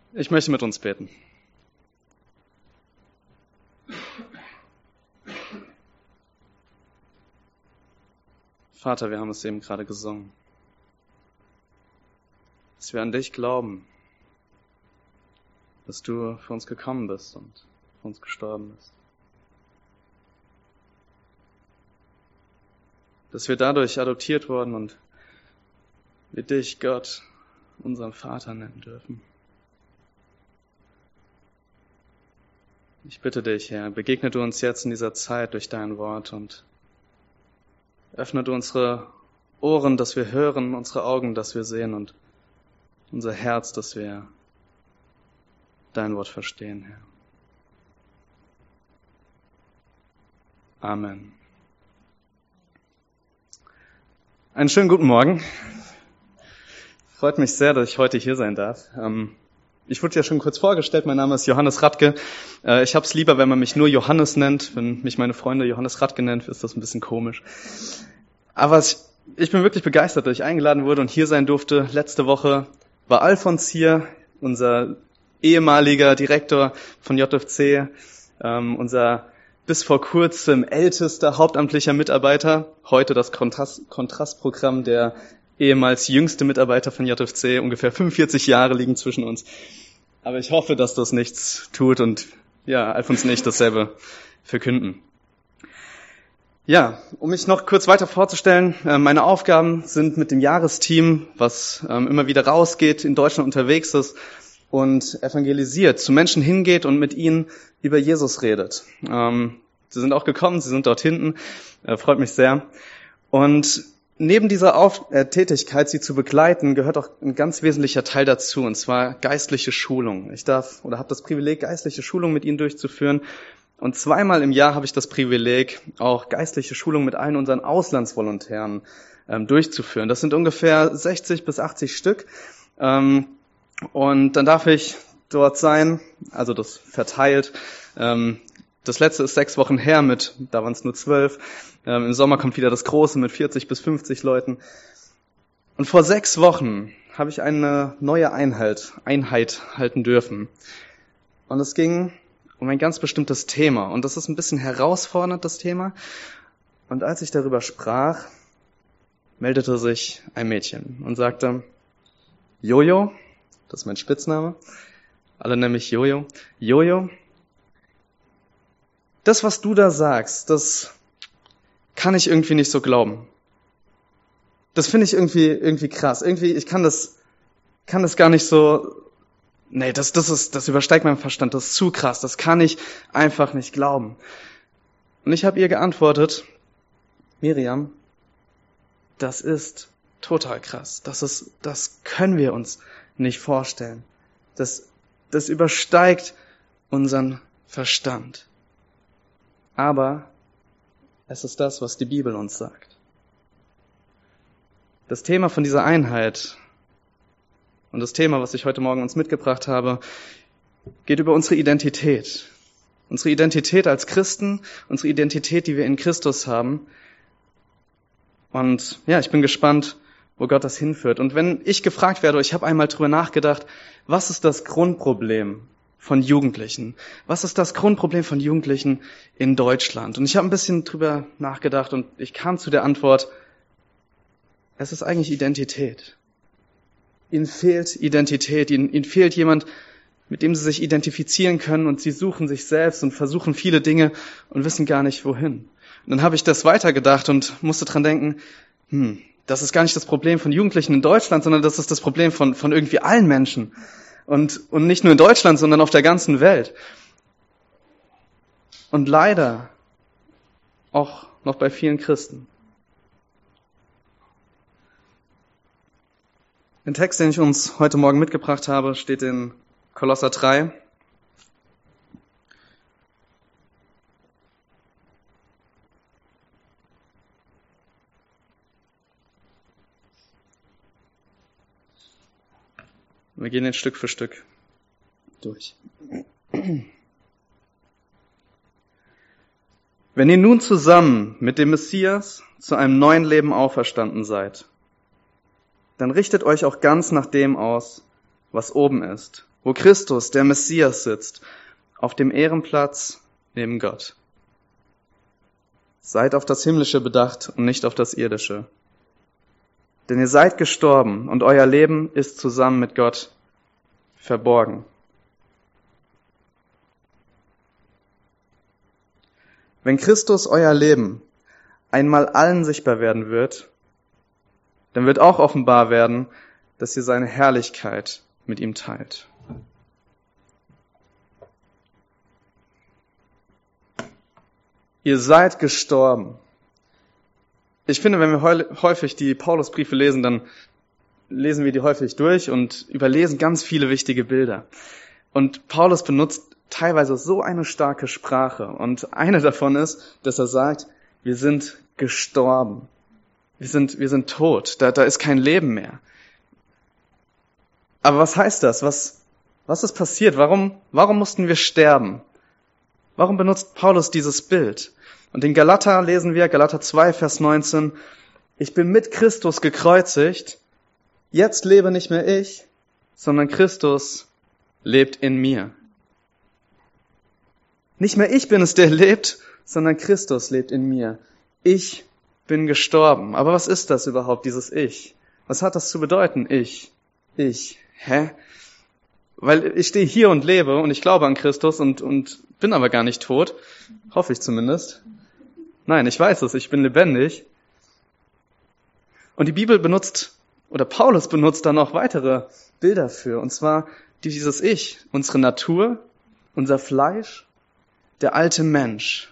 Ich möchte mit uns beten. Vater, wir haben es eben gerade gesungen, dass wir an dich glauben, dass du für uns gekommen bist und für uns gestorben bist. Dass wir dadurch adoptiert wurden und wir dich, Gott, unseren Vater nennen dürfen. Ich bitte dich, Herr, begegne du uns jetzt in dieser Zeit durch dein Wort und öffne du unsere Ohren, dass wir hören, unsere Augen, dass wir sehen und unser Herz, dass wir dein Wort verstehen, Herr. Amen. Einen schönen guten Morgen. Freut mich sehr, dass ich heute hier sein darf. Ich wurde ja schon kurz vorgestellt, mein Name ist Johannes Radke. Ich hab's lieber, wenn man mich nur Johannes nennt. Wenn mich meine Freunde Johannes Radke nennen, ist das ein bisschen komisch. Aber ich bin wirklich begeistert, dass ich eingeladen wurde und hier sein durfte. Letzte Woche war Alfons hier, unser ehemaliger Direktor von JFC, unser bis vor kurzem ältester hauptamtlicher Mitarbeiter, heute das Kontrastprogramm, der ehemals jüngste Mitarbeiter von JFC, ungefähr 45 Jahre liegen zwischen uns. Aber ich hoffe, dass das nichts tut und ja, Alfons und ich dasselbe verkünden. Ja, um mich noch kurz weiter vorzustellen, meine Aufgaben sind mit dem Jahresteam, was immer wieder rausgeht, in Deutschland unterwegs ist und evangelisiert, zu Menschen hingeht und mit ihnen über Jesus redet. Sie sind auch gekommen, sie sind dort hinten, freut mich sehr. Und neben dieser Tätigkeit, sie zu begleiten, gehört auch ein ganz wesentlicher Teil dazu, und zwar geistliche Schulung. Ich habe das Privileg, geistliche Schulung mit ihnen durchzuführen. Und 2-mal im Jahr habe ich das Privileg, auch geistliche Schulung mit allen unseren Auslandsvolontären durchzuführen. Das sind ungefähr 60 bis 80 Stück. Und dann darf ich dort sein, also das verteilt. Das letzte ist 6 Wochen her da waren es nur 12. Im Sommer kommt wieder das Große mit 40 bis 50 Leuten. Und vor 6 Wochen habe ich eine neue Einheit halten dürfen. Und es ging um ein ganz bestimmtes Thema. Und das ist ein bisschen herausfordernd, das Thema. Und als ich darüber sprach, meldete sich ein Mädchen und sagte, Jojo, das ist mein Spitzname, alle nennen mich Jojo, Jojo, das, was du da sagst, das kann ich irgendwie nicht so glauben. Das finde ich irgendwie krass. Irgendwie, ich kann das gar nicht so, nee, das übersteigt meinen Verstand, das ist zu krass, das kann ich einfach nicht glauben. Und ich habe ihr geantwortet, Miriam, das ist total krass. Das können wir uns nicht vorstellen. Das übersteigt unseren Verstand. Aber es ist das, was die Bibel uns sagt. Das Thema von dieser Einheit und das Thema, was ich heute Morgen uns mitgebracht habe, geht über unsere Identität. Unsere Identität als Christen, unsere Identität, die wir in Christus haben. Und ja, ich bin gespannt, wo Gott das hinführt. Und wenn ich gefragt werde, ich habe einmal drüber nachgedacht, was ist das Grundproblem von Jugendlichen? Was ist das Grundproblem von Jugendlichen in Deutschland? Und ich habe ein bisschen drüber nachgedacht und ich kam zu der Antwort, es ist eigentlich Identität. Ihnen fehlt Identität, ihnen fehlt jemand, mit dem sie sich identifizieren können und sie suchen sich selbst und versuchen viele Dinge und wissen gar nicht wohin. Und dann habe ich das weitergedacht und musste dran denken, das ist gar nicht das Problem von Jugendlichen in Deutschland, sondern das ist das Problem von irgendwie allen Menschen. Und nicht nur in Deutschland, sondern auf der ganzen Welt. Und leider auch noch bei vielen Christen. Der Text, den ich uns heute Morgen mitgebracht habe, steht in Kolosser 3. Wir gehen jetzt Stück für Stück durch. Wenn ihr nun zusammen mit dem Messias zu einem neuen Leben auferstanden seid, dann richtet euch auch ganz nach dem aus, was oben ist, wo Christus, der Messias, sitzt, auf dem Ehrenplatz neben Gott. Seid auf das Himmlische bedacht und nicht auf das Irdische. Denn ihr seid gestorben und euer Leben ist zusammen mit Gott verborgen. Wenn Christus, euer Leben, einmal allen sichtbar werden wird, dann wird auch offenbar werden, dass ihr seine Herrlichkeit mit ihm teilt. Ihr seid gestorben. Ich finde, wenn wir häufig die Paulusbriefe lesen, dann lesen wir die häufig durch und überlesen ganz viele wichtige Bilder. Und Paulus benutzt teilweise so eine starke Sprache. Und eine davon ist, dass er sagt, wir sind gestorben. Wir sind tot. Da ist kein Leben mehr. Aber was heißt das? Was ist passiert? Warum mussten wir sterben? Warum benutzt Paulus dieses Bild? Und in Galater lesen wir, Galater 2, Vers 19, ich bin mit Christus gekreuzigt, jetzt lebe nicht mehr ich, sondern Christus lebt in mir. Nicht mehr ich bin es, der lebt, sondern Christus lebt in mir. Ich bin gestorben. Aber was ist das überhaupt, dieses Ich? Was hat das zu bedeuten? Ich. Hä? Weil ich stehe hier und lebe und ich glaube an Christus und bin aber gar nicht tot. Hoffe ich zumindest. Nein, ich weiß es, ich bin lebendig. Und die Bibel benutzt, oder Paulus benutzt da noch weitere Bilder für. Und zwar dieses Ich, unsere Natur, unser Fleisch, der alte Mensch.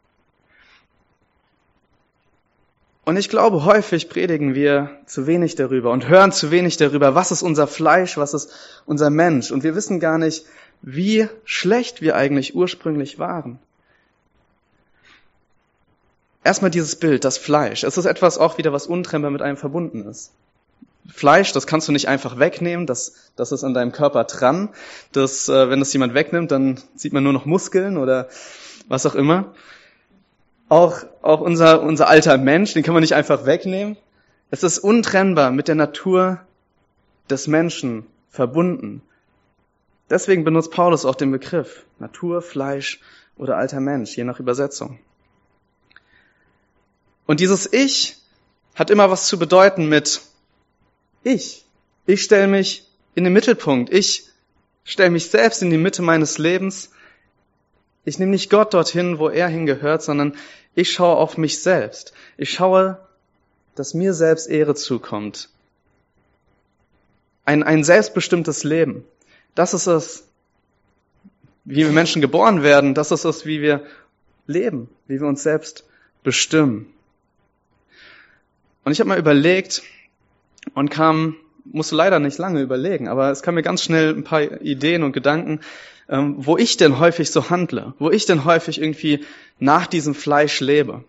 Und ich glaube, häufig predigen wir zu wenig darüber und hören zu wenig darüber, was ist unser Fleisch, was ist unser Mensch. Und wir wissen gar nicht, wie schlecht wir eigentlich ursprünglich waren. Erstmal dieses Bild, das Fleisch. Es ist etwas auch wieder, was untrennbar mit einem verbunden ist. Fleisch, das kannst du nicht einfach wegnehmen, das ist an deinem Körper dran. Wenn das jemand wegnimmt, dann sieht man nur noch Muskeln oder was auch immer. Auch unser alter Mensch, den kann man nicht einfach wegnehmen. Es ist untrennbar mit der Natur des Menschen verbunden. Deswegen benutzt Paulus auch den Begriff Natur, Fleisch oder alter Mensch, je nach Übersetzung. Und dieses Ich hat immer was zu bedeuten mit Ich. Ich stelle mich in den Mittelpunkt. Ich stelle mich selbst in die Mitte meines Lebens. Ich nehme nicht Gott dorthin, wo er hingehört, sondern ich schaue auf mich selbst. Ich schaue, dass mir selbst Ehre zukommt. Ein selbstbestimmtes Leben. Das ist es, wie wir Menschen geboren werden. Das ist es, wie wir leben, wie wir uns selbst bestimmen. Und ich habe mal überlegt und musste leider nicht lange überlegen, aber es kam mir ganz schnell ein paar Ideen und Gedanken, wo ich denn häufig so handle, wo ich denn häufig irgendwie nach diesem Fleisch lebe.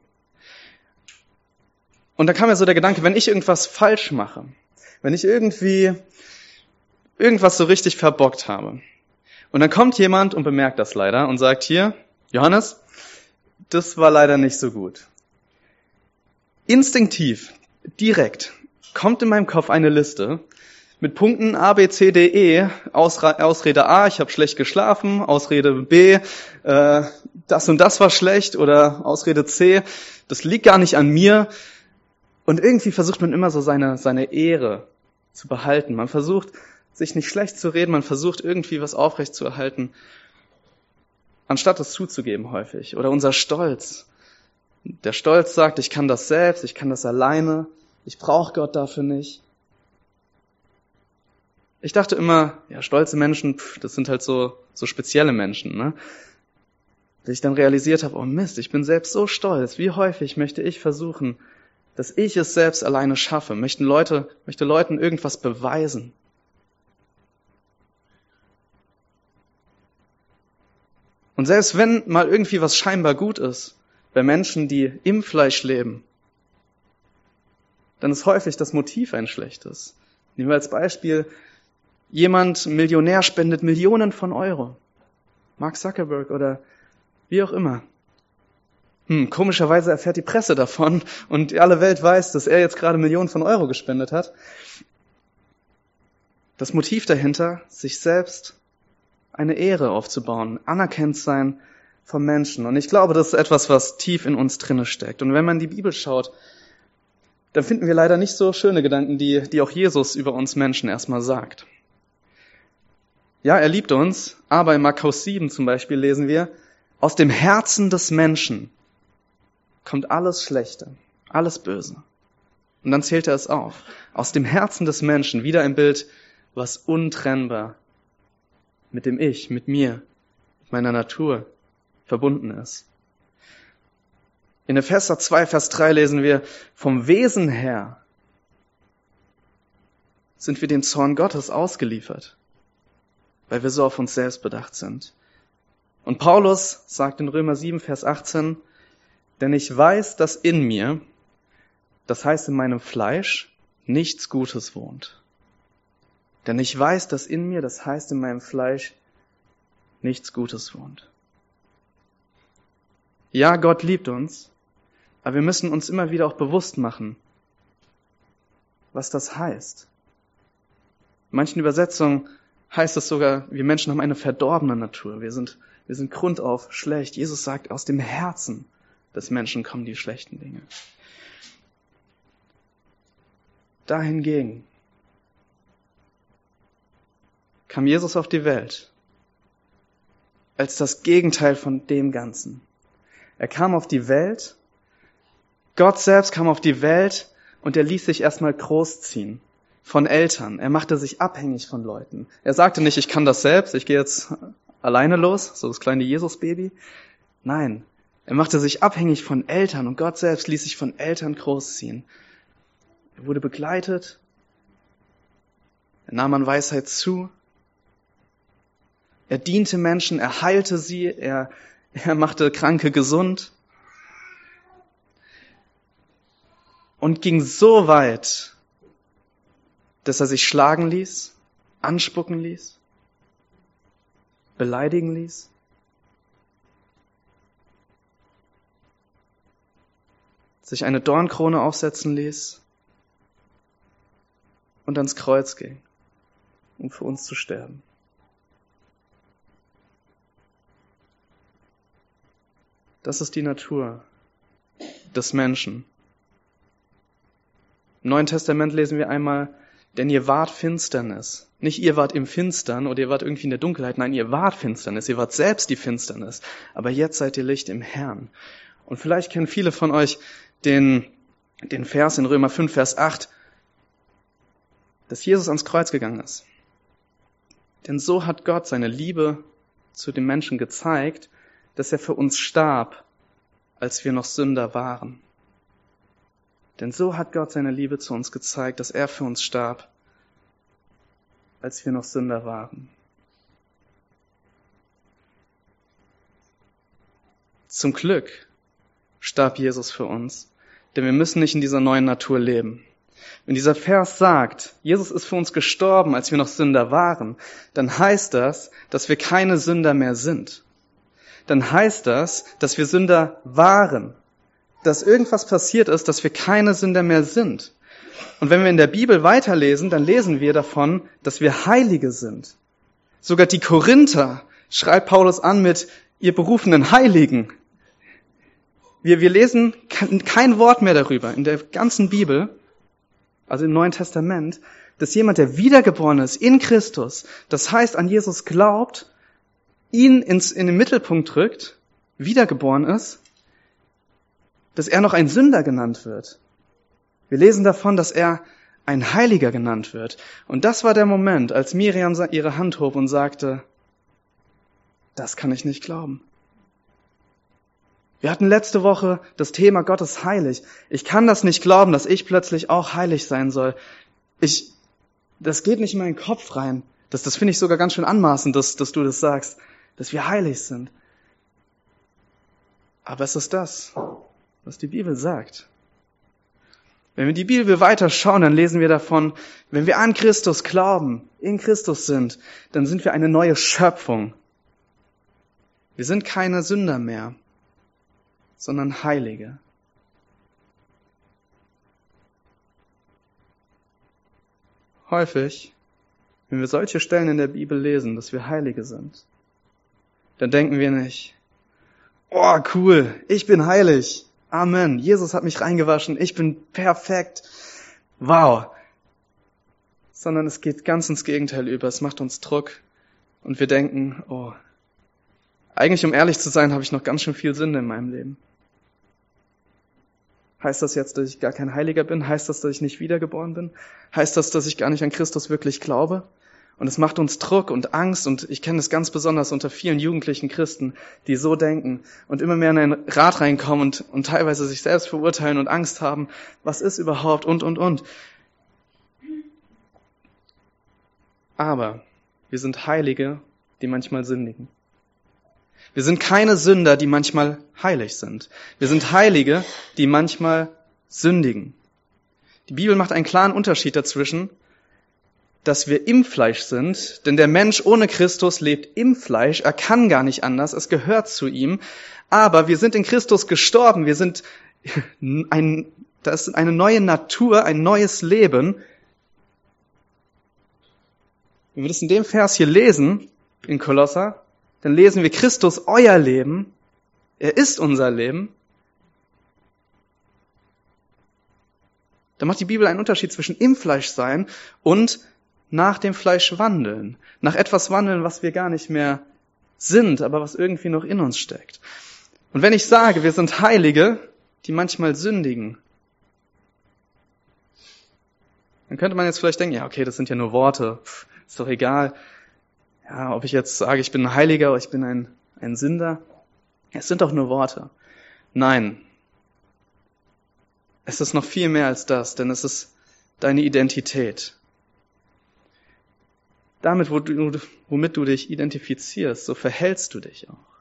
Und da kam mir so der Gedanke, wenn ich irgendwas falsch mache, wenn ich irgendwie irgendwas so richtig verbockt habe, und dann kommt jemand und bemerkt das leider und sagt hier, Johannes, das war leider nicht so gut. Instinktiv, direkt, kommt in meinem Kopf eine Liste mit Punkten A, B, C, D, E, Ausrede A, ich habe schlecht geschlafen, Ausrede B, das und das war schlecht, oder Ausrede C, das liegt gar nicht an mir. Und irgendwie versucht man immer so seine Ehre zu behalten. Man versucht, sich nicht schlecht zu reden, man versucht irgendwie was aufrecht zu erhalten, anstatt es zuzugeben häufig. Oder unser Stolz. Der Stolz sagt, ich kann das selbst, ich kann das alleine, ich brauche Gott dafür nicht. Ich dachte immer, ja, stolze Menschen, das sind halt so spezielle Menschen, ne? Bis ich dann realisiert habe, oh Mist, ich bin selbst so stolz. Wie häufig möchte ich versuchen, dass ich es selbst alleine schaffe, möchte Leuten irgendwas beweisen. Und selbst wenn mal irgendwie was scheinbar gut ist, bei Menschen, die im Fleisch leben, dann ist häufig das Motiv ein schlechtes. Nehmen wir als Beispiel, jemand, Millionär, spendet Millionen von Euro. Mark Zuckerberg oder wie auch immer. Komischerweise erfährt die Presse davon und alle Welt weiß, dass er jetzt gerade Millionen von Euro gespendet hat. Das Motiv dahinter, sich selbst eine Ehre aufzubauen, anerkannt sein vom Menschen. Und ich glaube, das ist etwas, was tief in uns drinne steckt. Und wenn man in die Bibel schaut, dann finden wir leider nicht so schöne Gedanken, die auch Jesus über uns Menschen erstmal sagt. Ja, er liebt uns, aber in Markus 7 zum Beispiel lesen wir, aus dem Herzen des Menschen kommt alles Schlechte, alles Böse. Und dann zählt er es auf. Aus dem Herzen des Menschen, wieder ein Bild, was untrennbar mit dem Ich, mit mir, mit meiner Natur verbunden ist. In Epheser 2, Vers 3 lesen wir, vom Wesen her sind wir dem Zorn Gottes ausgeliefert, weil wir so auf uns selbst bedacht sind. Und Paulus sagt in Römer 7, Vers 18, denn ich weiß, dass in mir, das heißt in meinem Fleisch, nichts Gutes wohnt. Denn ich weiß, dass in mir, das heißt in meinem Fleisch, nichts Gutes wohnt. Ja, Gott liebt uns, aber wir müssen uns immer wieder auch bewusst machen, was das heißt. In manchen Übersetzungen heißt es sogar, wir Menschen haben eine verdorbene Natur. Wir sind grundauf schlecht. Jesus sagt, aus dem Herzen des Menschen kommen die schlechten Dinge. Dahingegen kam Jesus auf die Welt als das Gegenteil von dem Ganzen. Er kam auf die Welt, Gott selbst kam auf die Welt und er ließ sich erstmal großziehen von Eltern. Er machte sich abhängig von Leuten. Er sagte nicht, ich kann das selbst, ich gehe jetzt alleine los, so das kleine Jesus-Baby. Nein, er machte sich abhängig von Eltern und Gott selbst ließ sich von Eltern großziehen. Er wurde begleitet, er nahm an Weisheit zu, er diente Menschen, er heilte sie, er machte Kranke gesund und ging so weit, dass er sich schlagen ließ, anspucken ließ, beleidigen ließ. Sich eine Dornkrone aufsetzen ließ und ans Kreuz ging, um für uns zu sterben. Das ist die Natur des Menschen. Im Neuen Testament lesen wir einmal, denn ihr wart Finsternis. Nicht ihr wart im Finstern oder ihr wart irgendwie in der Dunkelheit. Nein, ihr wart Finsternis. Ihr wart selbst die Finsternis. Aber jetzt seid ihr Licht im Herrn. Und vielleicht kennen viele von euch den Vers in Römer 5, Vers 8, dass Jesus ans Kreuz gegangen ist. Denn so hat Gott seine Liebe zu den Menschen gezeigt, dass er für uns starb, als wir noch Sünder waren. Denn so hat Gott seine Liebe zu uns gezeigt, dass er für uns starb, als wir noch Sünder waren. Zum Glück starb Jesus für uns, denn wir müssen nicht in dieser neuen Natur leben. Wenn dieser Vers sagt, Jesus ist für uns gestorben, als wir noch Sünder waren, dann heißt das, dass wir keine Sünder mehr sind. Dann heißt das, dass wir Sünder waren, dass irgendwas passiert ist, dass wir keine Sünder mehr sind. Und wenn wir in der Bibel weiterlesen, dann lesen wir davon, dass wir Heilige sind. Sogar die Korinther schreibt Paulus an mit, ihr berufenen Heiligen. Wir lesen kein Wort mehr darüber in der ganzen Bibel, also im Neuen Testament, dass jemand, der wiedergeboren ist in Christus, das heißt an Jesus glaubt, ihn in den Mittelpunkt rückt, wiedergeboren ist, dass er noch ein Sünder genannt wird. Wir lesen davon, dass er ein Heiliger genannt wird. Und das war der Moment, als Miriam ihre Hand hob und sagte, das kann ich nicht glauben. Wir hatten letzte Woche das Thema Gott ist heilig. Ich kann das nicht glauben, dass ich plötzlich auch heilig sein soll. Das geht nicht in meinen Kopf rein. Das finde ich sogar ganz schön anmaßend, dass du das sagst, dass wir heilig sind. Aber es ist das, was die Bibel sagt. Wenn wir die Bibel weiter schauen, dann lesen wir davon, wenn wir an Christus glauben, in Christus sind, dann sind wir eine neue Schöpfung. Wir sind keine Sünder mehr, sondern Heilige. Häufig Wenn wir solche Stellen in der Bibel lesen, dass wir Heilige sind, dann denken wir nicht, oh cool, ich bin heilig, Amen, Jesus hat mich reingewaschen, ich bin perfekt, wow. Sondern es geht ganz ins Gegenteil über, es macht uns Druck und wir denken, oh, eigentlich, um ehrlich zu sein, habe ich noch ganz schön viel Sünde in meinem Leben. Heißt das jetzt, dass ich gar kein Heiliger bin? Heißt das, dass ich nicht wiedergeboren bin? Heißt das, dass ich gar nicht an Christus wirklich glaube? Und es macht uns Druck und Angst und ich kenne es ganz besonders unter vielen jugendlichen Christen, die so denken und immer mehr in ein Rad reinkommen und teilweise sich selbst verurteilen und Angst haben, was ist überhaupt und. Aber wir sind Heilige, die manchmal sündigen. Wir sind keine Sünder, die manchmal heilig sind. Wir sind Heilige, die manchmal sündigen. Die Bibel macht einen klaren Unterschied dazwischen, dass wir im Fleisch sind, denn der Mensch ohne Christus lebt im Fleisch, er kann gar nicht anders, es gehört zu ihm, aber wir sind in Christus gestorben, das ist eine neue Natur, ein neues Leben. Wenn wir das in dem Vers hier lesen, in Kolosser, dann lesen wir Christus, euer Leben, er ist unser Leben. Da macht die Bibel einen Unterschied zwischen im Fleisch sein und nach dem Fleisch wandeln. Nach etwas wandeln, was wir gar nicht mehr sind, aber was irgendwie noch in uns steckt. Und wenn ich sage, wir sind Heilige, die manchmal sündigen, dann könnte man jetzt vielleicht denken, ja okay, das sind ja nur Worte, ist doch egal. Ja, ob ich jetzt sage, ich bin ein Heiliger oder ich bin ein Sünder, es sind doch nur Worte. Nein, es ist noch viel mehr als das, denn es ist deine Identität. Damit, womit du dich identifizierst, so verhältst du dich auch.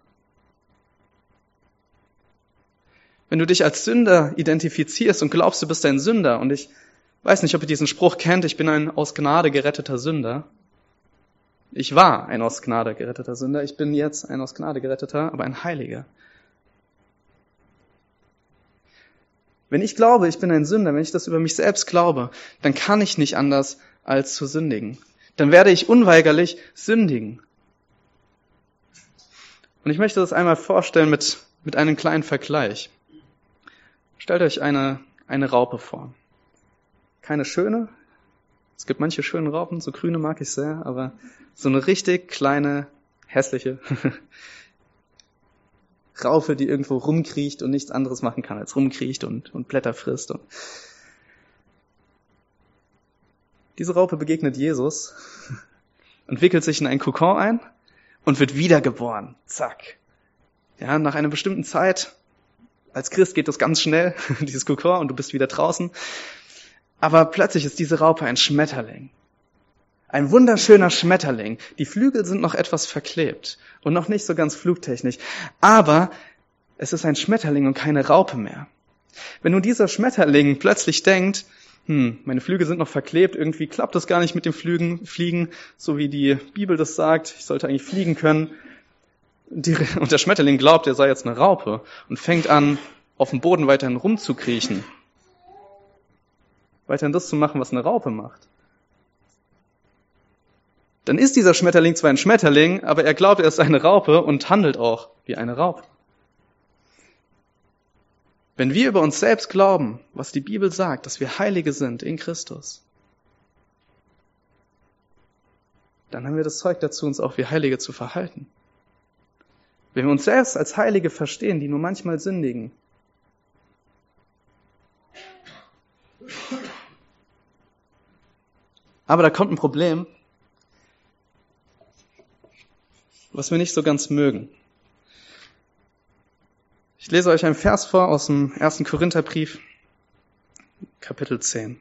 Wenn du dich als Sünder identifizierst und glaubst, du bist ein Sünder, und ich weiß nicht, ob ihr diesen Spruch kennt, ich bin ein aus Gnade geretteter Sünder. Ich war ein aus Gnade geretteter Sünder, ich bin jetzt ein aus Gnade geretteter, aber ein Heiliger. Wenn ich glaube, ich bin ein Sünder, wenn ich das über mich selbst glaube, dann kann ich nicht anders als zu sündigen. Dann werde ich unweigerlich sündigen. Und ich möchte das einmal vorstellen mit einem kleinen Vergleich. Stellt euch eine Raupe vor. Keine schöne. Es gibt manche schöne Raupen, so grüne mag ich sehr, aber so eine richtig kleine, hässliche Raupe, die irgendwo rumkriecht und nichts anderes machen kann, als rumkriecht und Blätter frisst. Und diese Raupe begegnet Jesus und wickelt sich in einen Kokon ein und wird wiedergeboren. Zack. Ja, nach einer bestimmten Zeit, als Christ geht das ganz schnell, dieses Kokon, und du bist wieder draußen. Aber plötzlich ist diese Raupe ein Schmetterling. Ein wunderschöner Schmetterling. Die Flügel sind noch etwas verklebt und noch nicht so ganz flugtechnisch. Aber es ist ein Schmetterling und keine Raupe mehr. Wenn nun dieser Schmetterling plötzlich denkt, meine Flügel sind noch verklebt, irgendwie klappt das gar nicht mit dem Fliegen, so wie die Bibel das sagt, ich sollte eigentlich fliegen können. Und der Schmetterling glaubt, er sei jetzt eine Raupe und fängt an, auf dem Boden weiterhin rumzukriechen. Weiterhin das zu machen, was eine Raupe macht. Dann ist dieser Schmetterling zwar ein Schmetterling, aber er glaubt, er ist eine Raupe und handelt auch wie eine Raupe. Wenn wir über uns selbst glauben, was die Bibel sagt, dass wir Heilige sind in Christus, dann haben wir das Zeug dazu, uns auch wie Heilige zu verhalten. Wenn wir uns selbst als Heilige verstehen, die nur manchmal sündigen, aber da kommt ein Problem, was wir nicht so ganz mögen. Ich lese euch einen Vers vor aus dem 1. Korintherbrief, Kapitel 10.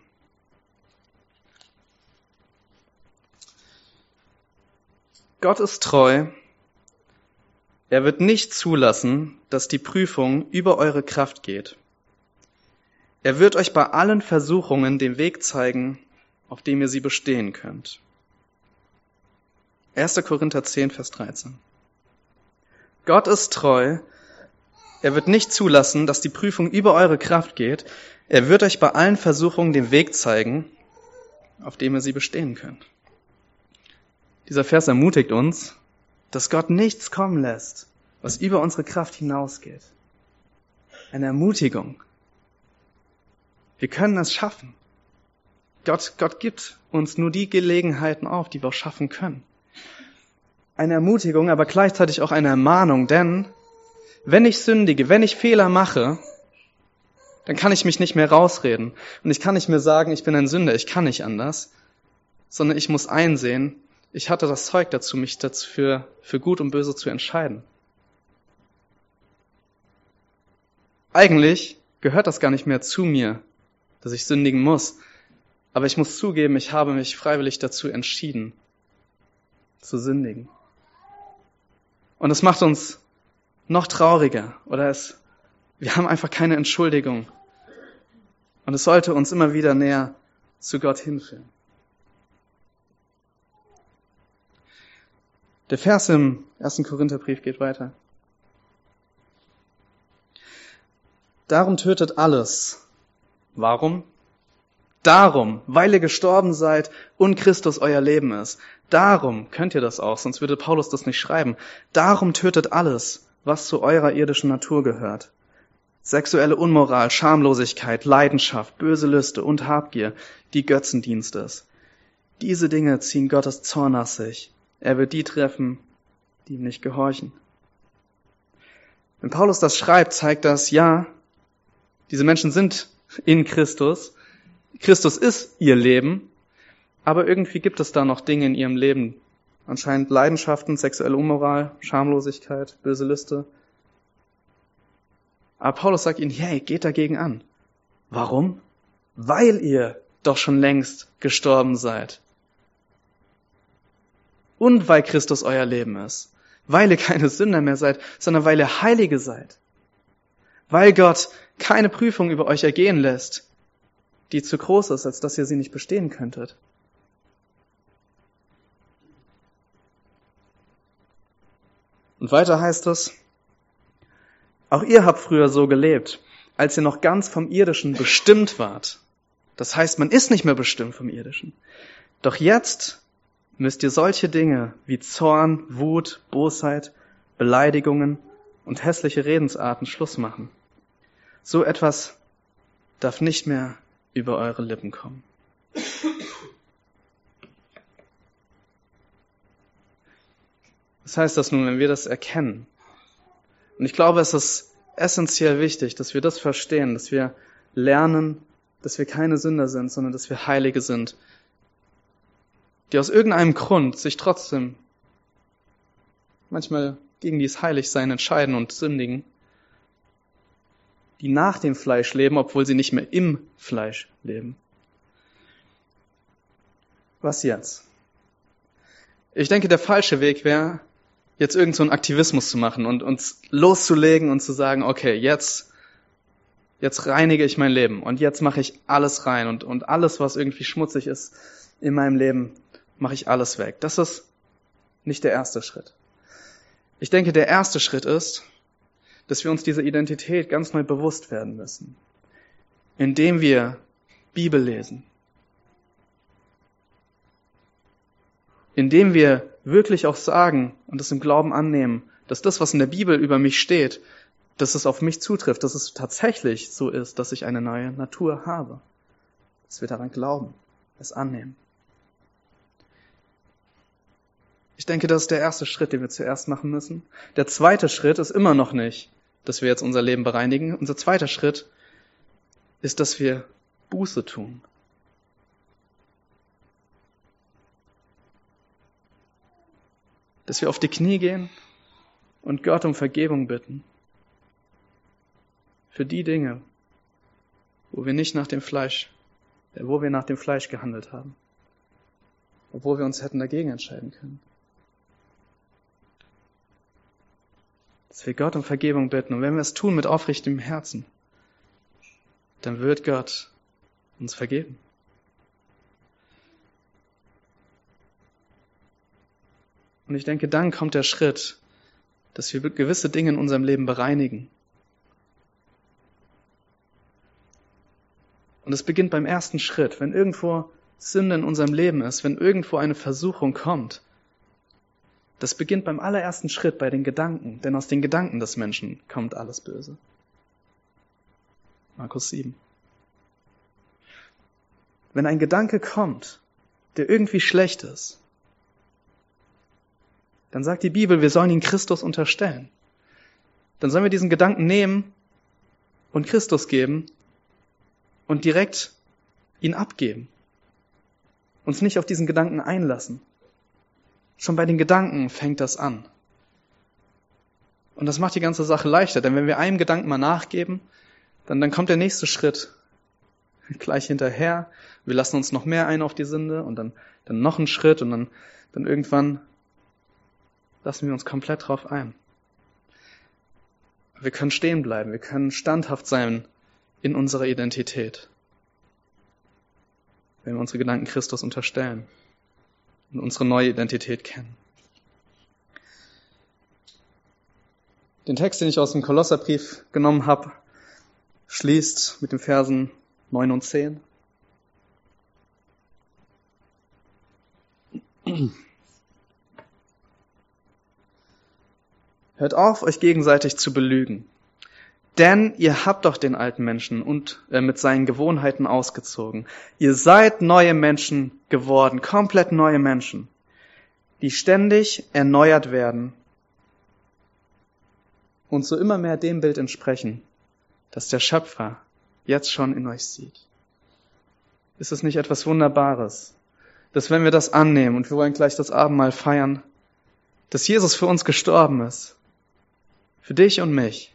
Gott ist treu. Er wird nicht zulassen, dass die Prüfung über eure Kraft geht. Er wird euch bei allen Versuchungen den Weg zeigen, auf dem ihr sie bestehen könnt. 1. Korinther 10, Vers 13. Gott ist treu. Er wird nicht zulassen, dass die Prüfung über eure Kraft geht. Er wird euch bei allen Versuchungen den Weg zeigen, auf dem ihr sie bestehen könnt. Dieser Vers ermutigt uns, dass Gott nichts kommen lässt, was über unsere Kraft hinausgeht. Eine Ermutigung. Wir können es schaffen. Gott gibt uns nur die Gelegenheiten auf, die wir auch schaffen können. Eine Ermutigung, aber gleichzeitig auch eine Ermahnung, denn wenn ich sündige, wenn ich Fehler mache, dann kann ich mich nicht mehr rausreden. Und ich kann nicht mehr sagen, ich bin ein Sünder, ich kann nicht anders, sondern ich muss einsehen, ich hatte das Zeug dazu, mich dafür für Gut und Böse zu entscheiden. Eigentlich gehört das gar nicht mehr zu mir, dass ich sündigen muss. Aber ich muss zugeben, ich habe mich freiwillig dazu entschieden, zu sündigen. Und es macht uns noch trauriger, oder wir haben einfach keine Entschuldigung. Und es sollte uns immer wieder näher zu Gott hinführen. Der Vers im 1. Korintherbrief geht weiter. Darum tötet alles. Warum? Darum, weil ihr gestorben seid und Christus euer Leben ist. Darum könnt ihr das auch, sonst würde Paulus das nicht schreiben. Darum tötet alles, was zu eurer irdischen Natur gehört. Sexuelle Unmoral, Schamlosigkeit, Leidenschaft, böse Lüste und Habgier, die Götzendienst ist. Diese Dinge ziehen Gottes Zorn nach sich. Er wird die treffen, die ihm nicht gehorchen. Wenn Paulus das schreibt, zeigt das, ja, diese Menschen sind in Christus. Christus ist ihr Leben, aber irgendwie gibt es da noch Dinge in ihrem Leben. Anscheinend Leidenschaften, sexuelle Unmoral, Schamlosigkeit, böse Lüste. Aber Paulus sagt ihnen, hey, geht dagegen an. Warum? Weil ihr doch schon längst gestorben seid. Und weil Christus euer Leben ist. Weil ihr keine Sünder mehr seid, sondern weil ihr Heilige seid. Weil Gott keine Prüfung über euch ergehen lässt, die zu groß ist, als dass ihr sie nicht bestehen könntet. Und weiter heißt es, auch ihr habt früher so gelebt, als ihr noch ganz vom Irdischen bestimmt wart. Das heißt, man ist nicht mehr bestimmt vom Irdischen. Doch jetzt müsst ihr solche Dinge wie Zorn, Wut, Bosheit, Beleidigungen und hässliche Redensarten Schluss machen. So etwas darf nicht mehr über eure Lippen kommen. Was heißt das nun, wenn wir das erkennen? Und ich glaube, es ist essentiell wichtig, dass wir das verstehen, dass wir lernen, dass wir keine Sünder sind, sondern dass wir Heilige sind, die aus irgendeinem Grund sich trotzdem manchmal gegen dieses Heiligsein entscheiden und sündigen, die nach dem Fleisch leben, obwohl sie nicht mehr im Fleisch leben. Was jetzt? Ich denke, der falsche Weg wäre, jetzt irgend so einen Aktivismus zu machen und uns loszulegen und zu sagen, okay, jetzt reinige ich mein Leben und jetzt mache ich alles rein und alles, was irgendwie schmutzig ist in meinem Leben, mache ich alles weg. Das ist nicht der erste Schritt. Ich denke, der erste Schritt ist, dass wir uns dieser Identität ganz neu bewusst werden müssen, indem wir Bibel lesen, indem wir wirklich auch sagen und es im Glauben annehmen, dass das, was in der Bibel über mich steht, dass es auf mich zutrifft, dass es tatsächlich so ist, dass ich eine neue Natur habe, dass wir daran glauben, es annehmen. Ich denke, das ist der erste Schritt, den wir zuerst machen müssen. Der zweite Schritt ist immer noch nicht, dass wir jetzt unser Leben bereinigen. Unser zweiter Schritt ist, dass wir Buße tun. Dass wir auf die Knie gehen und Gott um Vergebung bitten. Für die Dinge, wo wir nach dem Fleisch gehandelt haben. Obwohl wir uns hätten dagegen entscheiden können. Dass wir Gott um Vergebung bitten. Und wenn wir es tun mit aufrichtigem Herzen, dann wird Gott uns vergeben. Und ich denke, dann kommt der Schritt, dass wir gewisse Dinge in unserem Leben bereinigen. Und es beginnt beim ersten Schritt. Wenn irgendwo Sünde in unserem Leben ist, wenn irgendwo eine Versuchung kommt, Das beginnt beim allerersten Schritt, bei den Gedanken, denn aus den Gedanken des Menschen kommt alles Böse. Markus 7. Wenn ein Gedanke kommt, der irgendwie schlecht ist, dann sagt die Bibel, wir sollen ihn Christus unterstellen. Dann sollen wir diesen Gedanken nehmen und Christus geben und direkt ihn abgeben. Uns nicht auf diesen Gedanken einlassen. Schon bei den Gedanken fängt das an. Und das macht die ganze Sache leichter, denn wenn wir einem Gedanken mal nachgeben, dann kommt der nächste Schritt gleich hinterher. Wir lassen uns noch mehr ein auf die Sünde und dann noch einen Schritt und dann irgendwann lassen wir uns komplett drauf ein. Wir können stehen bleiben, wir können standhaft sein in unserer Identität, wenn wir unsere Gedanken Christus unterstellen und unsere neue Identität kennen. Den Text, den ich aus dem Kolosserbrief genommen habe, schließt mit den Versen 9 und 10. Hört auf, euch gegenseitig zu belügen. Denn ihr habt doch den alten Menschen und mit seinen Gewohnheiten ausgezogen. Ihr seid neue Menschen geworden, komplett neue Menschen, die ständig erneuert werden und so immer mehr dem Bild entsprechen, das der Schöpfer jetzt schon in euch sieht. Ist es nicht etwas Wunderbares, dass wenn wir das annehmen und wir wollen gleich das Abendmahl feiern, dass Jesus für uns gestorben ist, für dich und mich,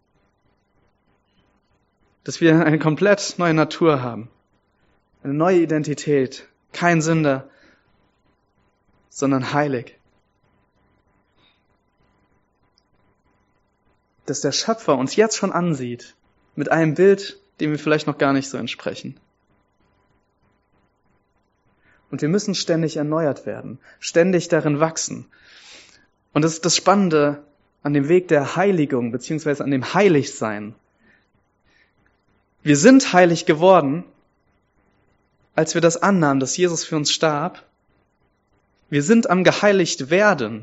dass wir eine komplett neue Natur haben, eine neue Identität, kein Sünder, sondern heilig. Dass der Schöpfer uns jetzt schon ansieht mit einem Bild, dem wir vielleicht noch gar nicht so entsprechen. Und wir müssen ständig erneuert werden, ständig darin wachsen. Und das ist das Spannende an dem Weg der Heiligung, beziehungsweise an dem Heiligsein. Wir sind heilig geworden, als wir das annahmen, dass Jesus für uns starb. Wir sind am geheiligt werden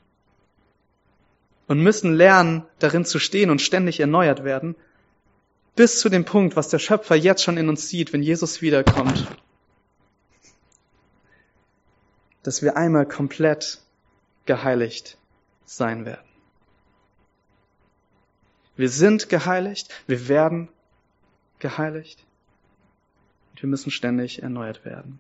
und müssen lernen, darin zu stehen und ständig erneuert werden, bis zu dem Punkt, was der Schöpfer jetzt schon in uns sieht, wenn Jesus wiederkommt. Dass wir einmal komplett geheiligt sein werden. Wir sind geheiligt, wir werden geheiligt und wir müssen ständig erneuert werden.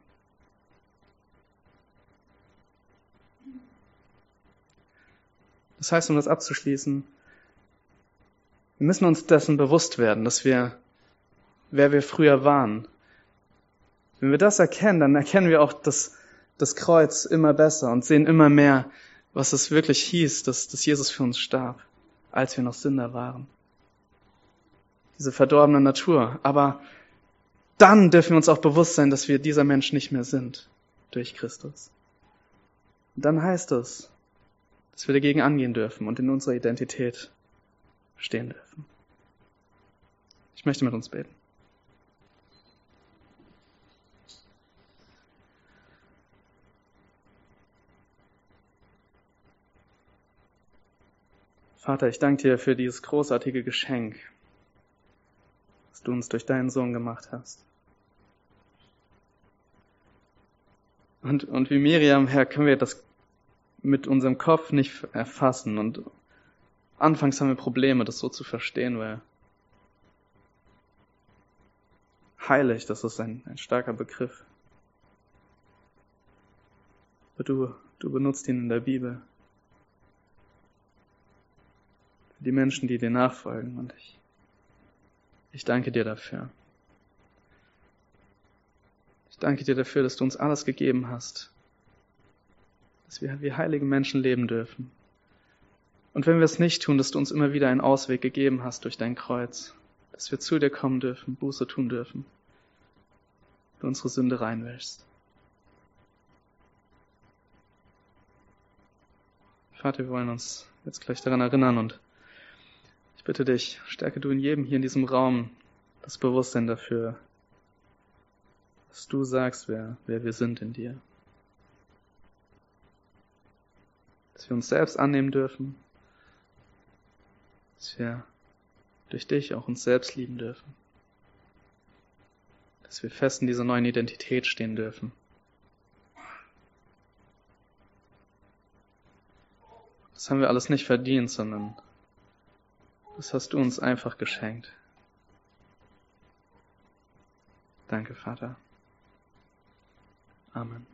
Das heißt, um das abzuschließen, wir müssen uns dessen bewusst werden, dass wer wir früher waren. Wenn wir das erkennen, dann erkennen wir auch das Kreuz immer besser und sehen immer mehr, was es wirklich hieß, dass Jesus für uns starb, als wir noch Sünder waren. Diese verdorbene Natur. Aber dann dürfen wir uns auch bewusst sein, dass wir dieser Mensch nicht mehr sind durch Christus. Und dann heißt es, dass wir dagegen angehen dürfen und in unserer Identität stehen dürfen. Ich möchte mit uns beten. Vater, ich danke dir für dieses großartige Geschenk, das du uns durch deinen Sohn gemacht hast. Und wie Miriam, Herr, können wir das mit unserem Kopf nicht erfassen. Und anfangs haben wir Probleme, das so zu verstehen, weil heilig, das ist ein starker Begriff. Aber du benutzt ihn in der Bibel. Für die Menschen, die dir nachfolgen. Und ich danke dir dafür. Ich danke dir dafür, dass du uns alles gegeben hast. Dass wir wie heilige Menschen leben dürfen. Und wenn wir es nicht tun, dass du uns immer wieder einen Ausweg gegeben hast durch dein Kreuz. Dass wir zu dir kommen dürfen, Buße tun dürfen. Du unsere Sünde reinwäschst. Vater, wir wollen uns jetzt gleich daran erinnern und ich bitte dich, stärke du in jedem hier in diesem Raum das Bewusstsein dafür, dass du sagst, wer wir sind in dir. dass wir uns selbst annehmen dürfen, dass wir durch dich auch uns selbst lieben dürfen, dass wir fest in dieser neuen Identität stehen dürfen. Das haben wir alles nicht verdient, sondern das hast du uns einfach geschenkt. Danke, Vater. Amen.